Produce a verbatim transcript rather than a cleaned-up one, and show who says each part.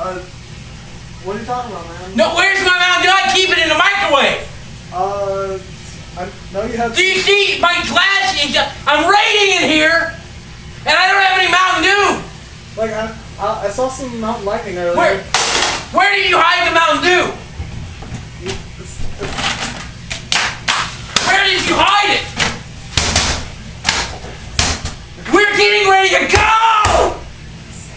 Speaker 1: Uh, what are you talking about, man?
Speaker 2: No, where's my Mountain Dew? I keep it in the microwave.
Speaker 1: Uh, I know you have.
Speaker 2: Do you see my glass? Is, I'm raining in here, and I don't have any Mountain Dew.
Speaker 1: Like I, I, I saw some Mountain Lightning earlier.
Speaker 2: Where, where did you hide the Mountain Dew?